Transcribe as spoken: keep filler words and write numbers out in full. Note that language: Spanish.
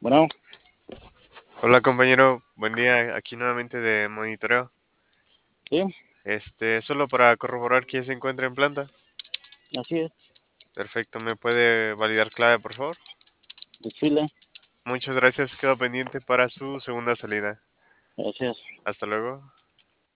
Bueno, Hola compañero, buen día, aquí nuevamente de monitoreo. sí, Este, solo para corroborar que se encuentra en planta. así es, Perfecto, ¿me puede validar clave, por favor? desfile, Muchas gracias, quedo pendiente para su segunda salida. gracias. Hasta luego.